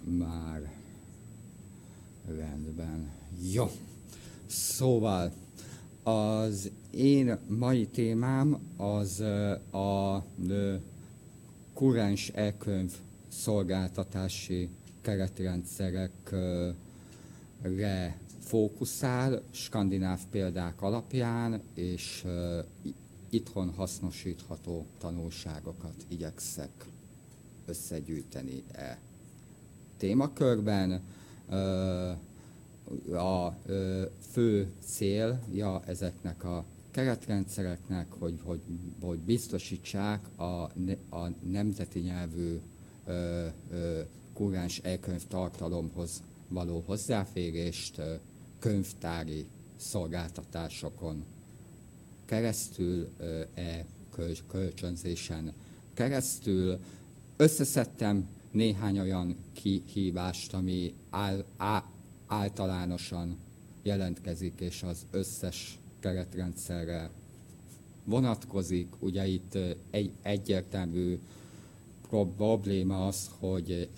Már rendben. Jó. Szóval az én mai témám az a kurrens e-könyv szolgáltatási keretrendszerekre fókuszál, skandináv példák alapján, és itthon hasznosítható tanulságokat igyekszek összegyűjteni témakörben. A fő célja ezeknek a keretrendszereknek, hogy biztosítsák a nemzeti nyelvű kurrens e-könyv tartalomhoz való hozzáférést könyvtári szolgáltatásokon keresztül, kölcsönzésen keresztül. Összeszedtem néhány olyan kihívást, ami általánosan jelentkezik, és az összes keretrendszerre vonatkozik. Ugye itt egy egyértelmű probléma az, hogy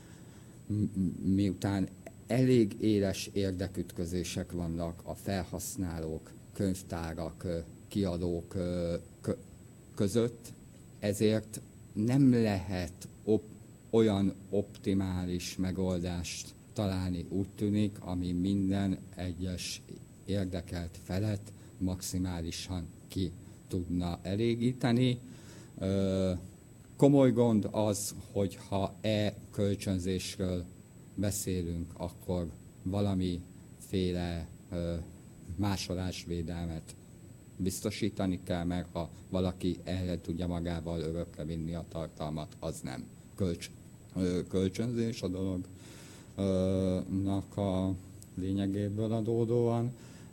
miután elég éles érdekütközések vannak a felhasználók, könyvtárak, kiadók között, ezért nem lehet olyan optimális megoldást találni, úgy tűnik, ami minden egyes érdekelt felet maximálisan ki tudna elégíteni. Komoly gond az, hogy ha kölcsönzésről beszélünk, akkor valamiféle másolásvédelmet biztosítani kell, mert ha valaki erre tudja magával örökre vinni a tartalmat, az nem kölcsönzés a dolognak a lényegéből adódóan.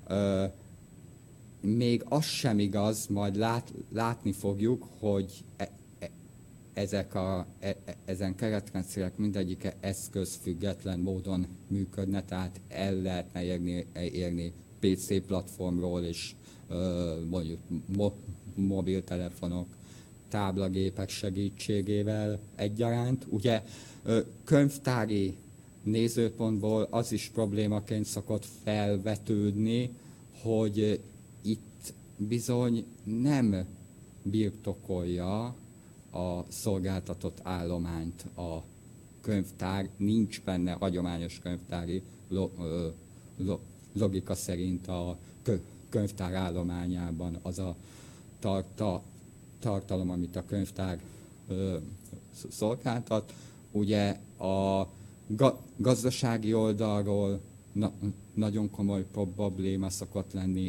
Még az sem igaz, majd látni fogjuk, hogy ezen keretrendszerek mindegyike eszközfüggetlen módon működne, tehát el lehetne érni PC platformról is, mondjuk mobiltelefonok, táblagépek segítségével egyaránt. Ugye könyvtári nézőpontból az is problémaként szokott felvetődni, hogy itt bizony nem birtokolja a szolgáltatott állományt a könyvtár, nincs benne hagyományos könyvtári logika szerint a könyvtár állományában az a tartalom, amit a könyvtár szolgáltat. Ugye a gazdasági oldalról nagyon komoly probléma szokott lenni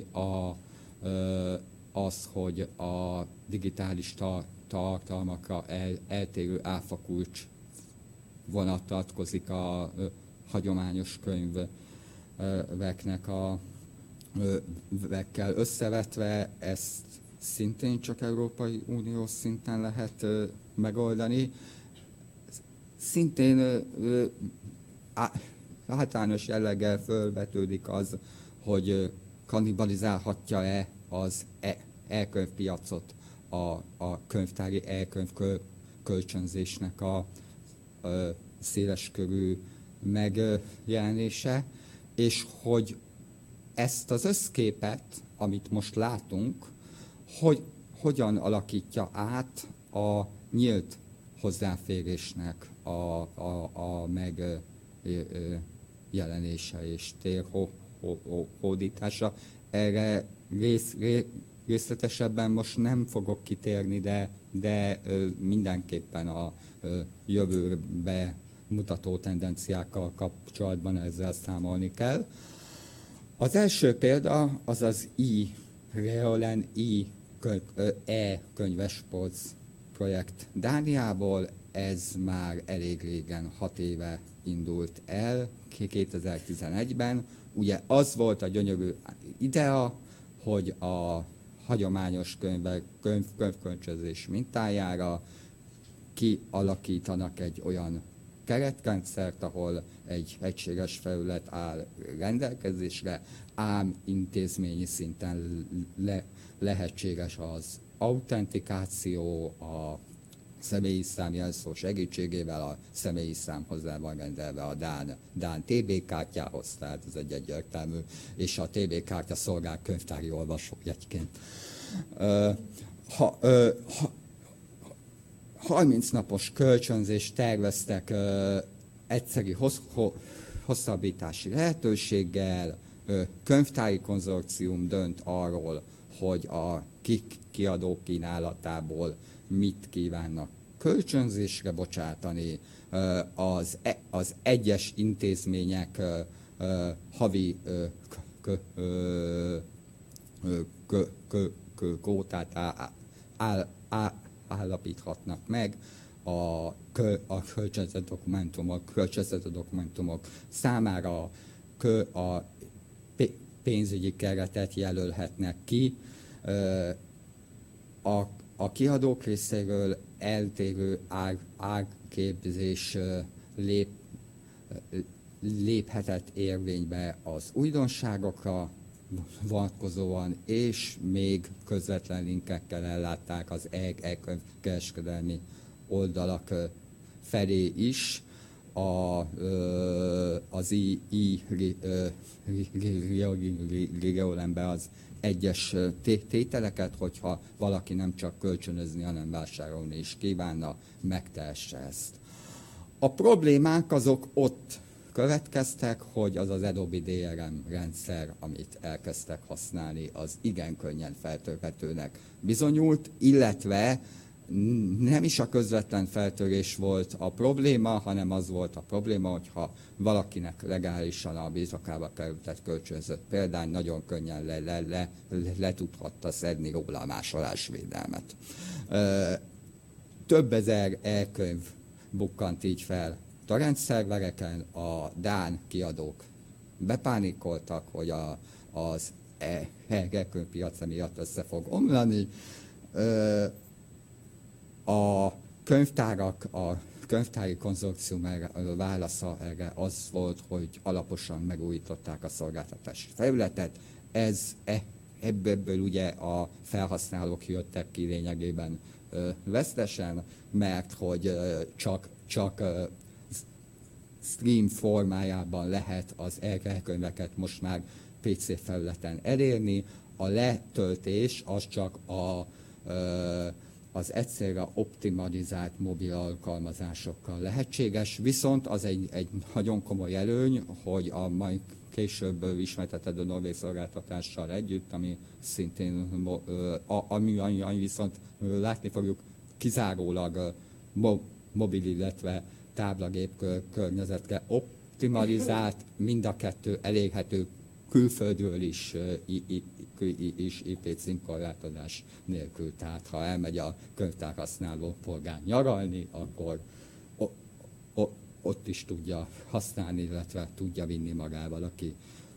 az, hogy a digitális tartalmakra eltérő áfakulcs vonatkozik a hagyományos könyveknek vekkel összevetve. Ezt szintén csak Európai Uniós szinten lehet megoldani. Szintén általános jelleggel fölvetődik az, hogy kannibalizálhatja-e az e-könyvpiacot a könyvtári e-könyv kölcsönzésnek a széleskörű megjelenése, és hogy ezt az összképet, amit most látunk, hogy hogyan alakítja át a nyílt hozzáférésnek a megjelenése és térhódítása. Erre részletesebben most nem fogok kitérni, de mindenképpen a jövőbe mutató tendenciákkal kapcsolatban ezzel számolni kell. Az első példa az az e-Reolen e-könyvespolc projekt Dániából. Ez már elég régen, 6 éve indult el, 2011-ben. Ugye az volt a gyönyörű idea, hogy a hagyományos könyvkölcsönzés mintájára kialakítanak egy olyan keretrendszert, ahol egy egységes felület áll rendelkezésre, ám intézményi szinten lehetséges az autentikáció, a személyi számjelszó segítségével, a személyi szám hozzá van rendelve a Dán TB kártyához, tehát ez egy egyértelmű, és a TB kártya szolgál könyvtári olvasójegyként. 30 napos kölcsönzést terveztek egyszeri hosszabbítási lehetőséggel, könyvtári konzorcium dönt arról, hogy a kiadók kínálatából mit kívánnak kölcsönzésre bocsátani, az egyes intézmények havi kvótát állapíthatnak meg, a kölcsönzött dokumentumok számára a pénzügyi keretet jelölhetnek ki. A kiadók részéről eltérő árképzés léphetett érvénybe az újdonságokra vonatkozóan, és még közvetlen linkekkel ellátták az e-könyvkereskedelmi oldalak felé is az e-reolembe az egyes tételeket, hogyha valaki nem csak kölcsönözni, hanem vásárolni is kívánna, megtehesse ezt. A problémák azok ott következtek, hogy az Adobe DRM rendszer, amit elkezdtek használni, az igen könnyen feltörhetőnek bizonyult, illetve nem is a közvetlen feltörés volt a probléma, hanem az volt a probléma, hogyha valakinek legálisan a birtokába kerültet kölcsönzött példány, nagyon könnyen le tudhatta szedni róla a másolásvédelmet. Több ezer e-könyv bukkant így fel torrent-szervereken, a dán kiadók bepánikoltak, hogy az e-könyvpiac miatt össze fog omlani. A könyvtárak, a könyvtári konzorcium válasza erre az volt, hogy alaposan megújították a szolgáltatási felületet. Ebből ugye a felhasználók jöttek ki lényegében vesztesen, mert hogy csak stream formájában lehet az e-könyveket most már PC felületen elérni. A letöltés az csak az egyszerre optimalizált mobil alkalmazásokkal lehetséges, viszont az egy nagyon komoly előny, hogy a majd később ismertetett a norvég szolgáltatással együtt, ami szintén, ami viszont látni fogjuk, kizárólag mobil, illetve táblagép környezetre optimalizált, mind a kettő elérhető külföldről is IP címkorlátozás nélkül. Tehát ha elmegy a könyvtárhasználó polgár nyaralni, akkor ott is tudja használni, illetve tudja vinni magával, aki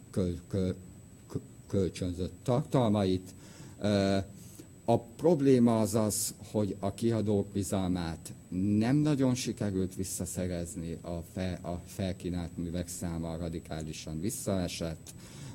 kölcsönzött tartalmait. A probléma az az, hogy a kiadók bizalmát nem nagyon sikerült visszaszerezni, a felkínált művek száma radikálisan visszaesett.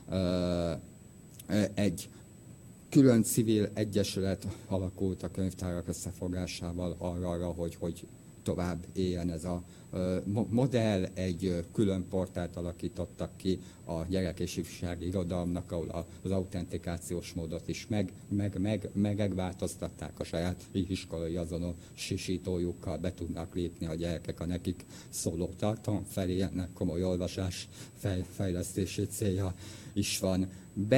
Egy külön civil egyesület alakult a könyvtárak összefogásával arra, hogy tovább éljen ez a modell. Egy külön portált alakítottak ki a gyerek- és ifjúsági irodalomnak, ahol az autentikációs módot is megváltoztatták, a saját iskolai azonosítójukkal be tudnak lépni a gyerekek a nekik szóló tartalom felé. Ennek komoly olvasás fejlesztési célja is van.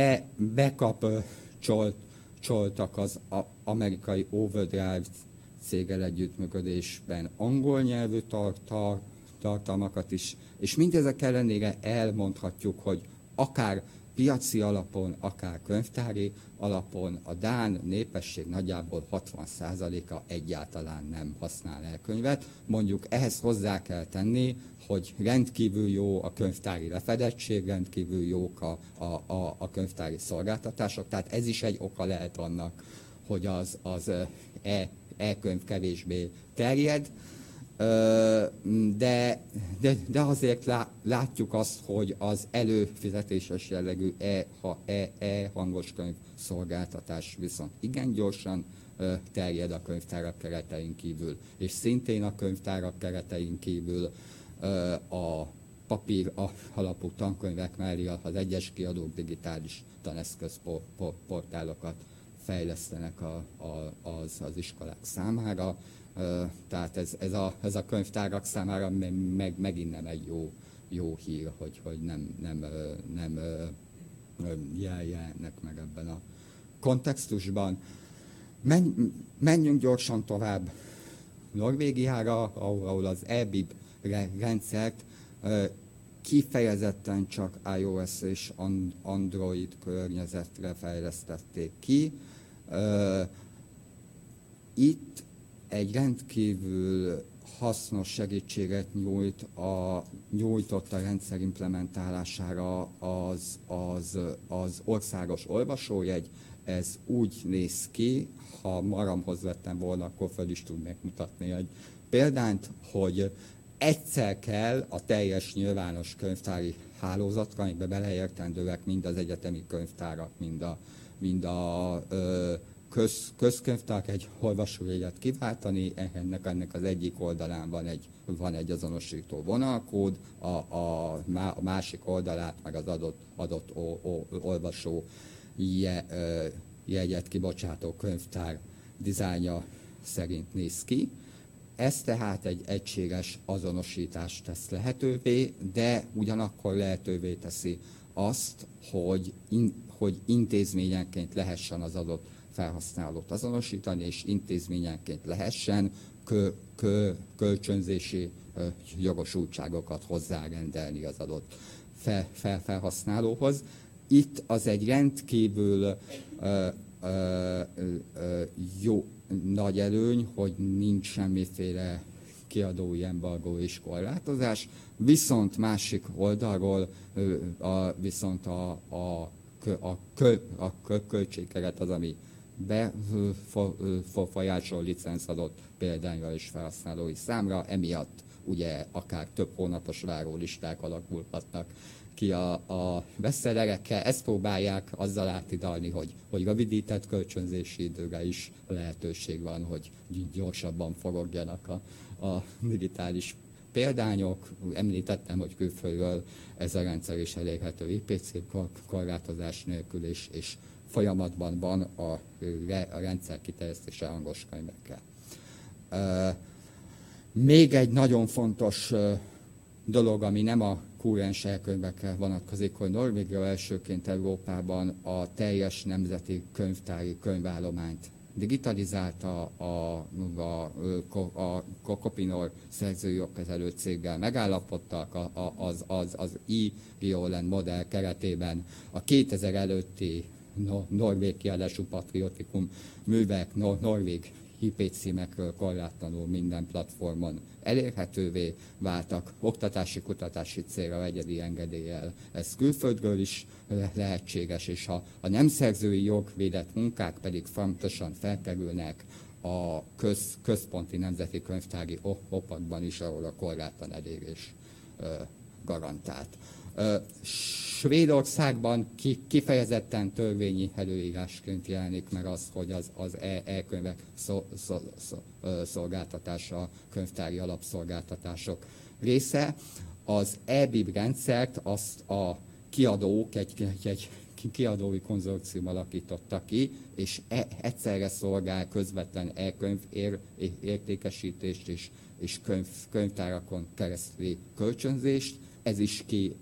Bekapcsoltak az amerikai Overdrive céggel együttműködésben angol nyelvű tartalmakat is, és mindezek ellenére elmondhatjuk, hogy akár piaci alapon, akár könyvtári alapon a dán népesség nagyjából 60%-a egyáltalán nem használ el könyvet. Mondjuk ehhez hozzá kell tenni, hogy rendkívül jó a könyvtári lefedettség, rendkívül jók a könyvtári szolgáltatások, tehát ez is egy oka lehet annak, hogy az e-könyv kevésbé terjed, de azért látjuk azt, hogy az előfizetéses jellegű e-hangos könyv szolgáltatás viszont igen gyorsan terjed a könyvtárak keretein kívül. És szintén a könyvtárak keretein kívül a papír alapú tankönyvek mellé az egyes kiadók digitális taneszköz portálokat fejlesztenek az iskolák számára. Tehát ez a könyvtárak számára megint nem egy jó hír, hogy nem jelennek meg ebben a kontextusban. Menjünk gyorsan tovább Norvégiára, ahol az eBib rendszert kifejezetten csak iOS és Android környezetre fejlesztették ki. Itt egy rendkívül hasznos segítséget nyújtott a rendszer implementálására az országos olvasójegy. Ez úgy néz ki, ha magamhoz vettem volna, akkor fel is tudnék mutatni egy példányt, hogy egyszer kell a teljes nyilvános könyvtári hálózatra, amiben beleértendőek mind az egyetemi könyvtárak, mind a közkönyvtárak egy olvasójegyet kiváltani, ennek az egyik oldalán van egy azonosító vonalkód, a másik oldalát meg az adott olvasó jegyet kibocsátó könyvtár dizájnja szerint néz ki. Ez tehát egy egységes azonosítást tesz lehetővé, de ugyanakkor lehetővé teszi azt, hogy intézményenként lehessen az adott felhasználót azonosítani, és intézményenként lehessen kölcsönzési jogosultságokat hozzárendelni az adott felhasználóhoz. Itt az egy rendkívül jó nagy előny, hogy nincs semmiféle kiadói embargó és korlátozás, viszont másik oldalról viszont a költségkeret az, ami befolyásol licenszadott példányra és felhasználói számra, emiatt ugye akár több hónapos várólisták alakulhatnak ki a bestsellerekkel. Ezt próbálják azzal átidalni, hogy rövidített kölcsönzési időre is lehetőség van, hogy gyorsabban forogjanak a digitális példányok. Említettem, hogy külföldről ez a rendszer is elérhető IPC korlátozás nélkül, és folyamatban van a rendszer kiterjesztése angol könyvekkel. Még egy nagyon fontos dolog, ami nem a kúrens elkönyvekre vonatkozik, hogy Norvégia elsőként Európában a teljes nemzeti könyvtári könyvállományt digitalizálta, a Copinor szerzőjogkezelő céggel megállapodtak, az e-Violen modell keretében a 2000 előtti norvég kiadású patriotikum művek norvég IP címekről korlátlanul minden platformon elérhetővé váltak, oktatási-kutatási célra egyedi engedéllyel. Ez külföldről is lehetséges, és a nem szerzői jogvédett munkák pedig fontosan felkerülnek a központi nemzeti könyvtári opakban is, ahol a korlátlan elérés garantált. Svédországban kifejezetten törvényi előírásként jelenik meg az, hogy az e-könyvek szolgáltatása, a könyvtári alapszolgáltatások része. Az eBib rendszert azt a kiadók egy kiadói konzorcium alakította ki, és egyszerre szolgál közvetlen e-könyv értékesítést és könyvtárakon keresztüli kölcsönzést. Ez is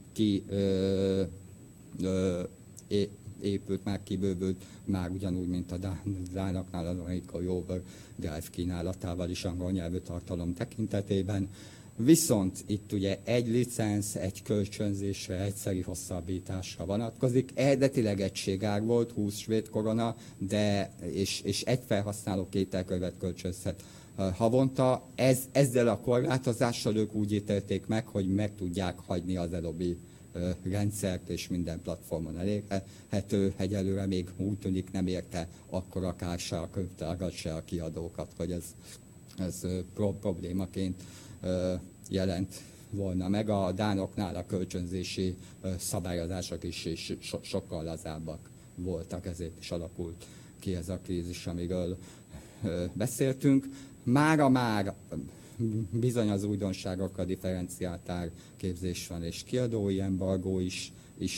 épült, már kibővült, már ugyanúgy, mint a dánoknál az amerikai Overdrive kínálatával is angol nyelvű tartalom tekintetében. Viszont itt ugye egy licensz, egy kölcsönzésre, egyszeri hosszabbításra vonatkozik. Eredetileg egységár volt, 20 svéd korona, és egy felhasználó 2 elkönyvet kölcsönzhet havonta. Ezzel a korlátozással ők úgy ítélték meg, hogy meg tudják hagyni az elobi rendszert, és minden platformon elérhető. Egyelőre még úgy tűnik nem érte akkora kár se a könyvtárat, se a kiadókat, hogy ez problémaként jelent volna meg. A dánoknál a kölcsönzési szabályozások is sokkal lazábbak voltak, ezért is alakult ki ez a krízis, amiről beszéltünk. Mára már bizony az újdonságokkal differenciált árképzés van, és kiadói embargó is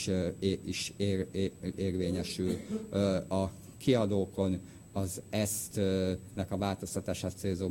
érvényesül. A kiadókon az nek a változtatását célzó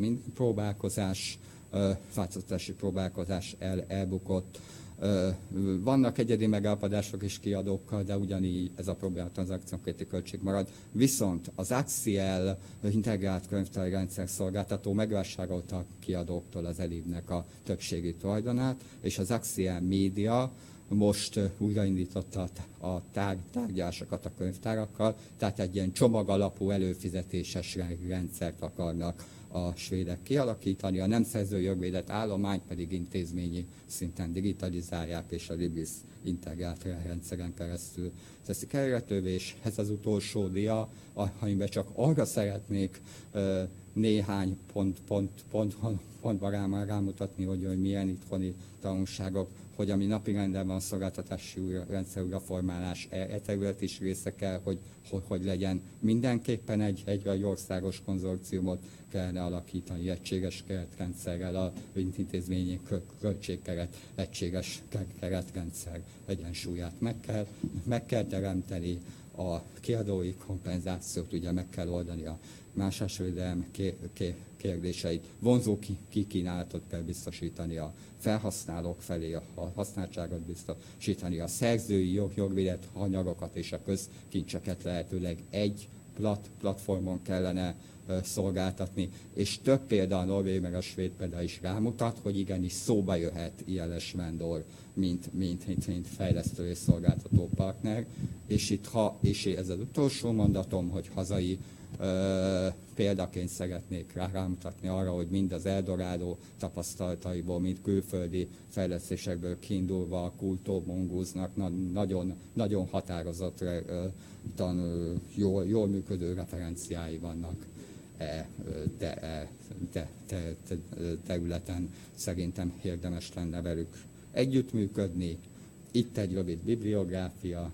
változtatási próbálkozás elbukott. Vannak egyedi megállapodások is kiadókkal, de ugyanígy ez a probléma tranzakciónkénti költség marad. Viszont az Axial integrált könyvtári rendszer szolgáltató megvásárolta a kiadóktól az Elibnek a többségi tulajdonát, és az Axial Media most újraindította a tárgyalásokat a könyvtárakkal, tehát egy ilyen csomagalapú előfizetéses rendszert akarnak a svédek kialakítani, a nem szerzői jogvédett állományt pedig intézményi szinten digitalizálják, és a Libris integrált rendszeren keresztül teszik elérhetővé, és ez az utolsó dia, amiben csak arra szeretnék néhány pontban rámutatni, hogy milyen itthoni tanulságok, hogy ami napirenden van a szolgáltatási rendszer újraformálás, terület is része kell, hogy legyen. Mindenképpen egy országos konzorciumot kellene alakítani, egységes keretrendszerrel, a intézményi költségkeret, egységes keretrendszer egyensúlyát meg kell teremteni, a kiadói kompenzációt ugye meg kell oldani, a másolásvédelem kérdéseit, vonzó kikínálatot kell biztosítani a felhasználók felé, a használtságot biztosítani, a szerzői jogvédett anyagokat és a közkincseket lehetőleg egy platformon kellene szolgáltatni, és több példa, a norvég meg a svéd példa is rámutat, hogy igenis szóba jöhet ILS vendor, mint fejlesztő és szolgáltató partner, és ez az utolsó mondatom, hogy hazai példaként szeretnék rámutatni arra, hogy mind az Eldorado tapasztalataiból, mind külföldi fejlesztésekből kiindulva a Kultó Mongoose-nak nagyon határozottan jól működő referenciái vannak területen. Szerintem érdemes lenne velük együttműködni. Itt egy rövid bibliográfia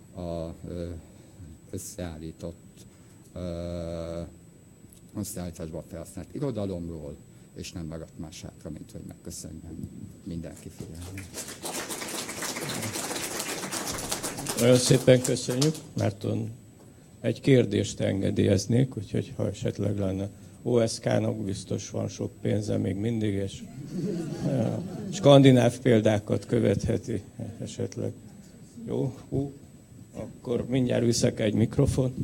összeállításban felhasznált irodalomról, és nem maradt más hátra, mint hogy megköszönjem mindenki figyelmét. Nagyon szépen köszönjük, Márton. Egy kérdést engedélyeznék, úgyhogy ha esetleg lenne OSK-nak, biztos van sok pénze még mindig, és skandináv példákat követheti esetleg. Jó, akkor mindjárt viszek egy mikrofon.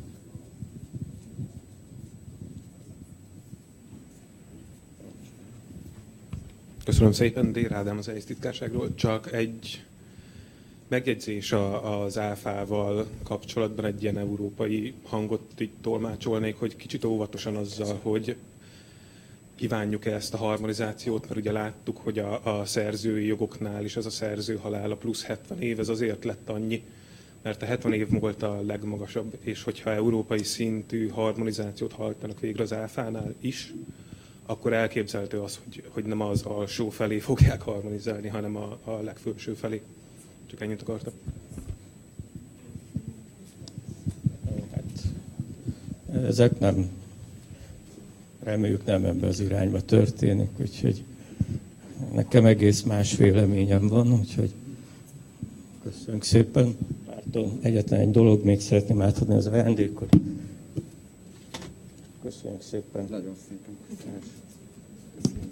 Köszönöm szépen, Dér Ádám az EISZ titkárságról. Csak egy megjegyzés az áfával kapcsolatban, egy ilyen európai hangot így tolmácsolnék, hogy kicsit óvatosan azzal, hogy kívánjuk-e ezt a harmonizációt, mert ugye láttuk, hogy a szerzői jogoknál is ez a szerző halála plusz 70 év, ez azért lett annyi, mert a 70 év volt a legmagasabb, és hogyha európai szintű harmonizációt hajtanak végre az áfánál is, akkor elképzelhető az, hogy nem az alsó felé fogják harmonizálni, hanem a legfelső felé. Csak ennyit akartam. Hát, ezek nem, reméljük nem ebbe az irányba történik, úgyhogy nekem egész más véleményem van, úgyhogy köszönjük szépen. Márton, egyetlen egy dolog még szeretném átadni az ajándékot. Köszönjük szépen. Nagyon szépen köszönöm.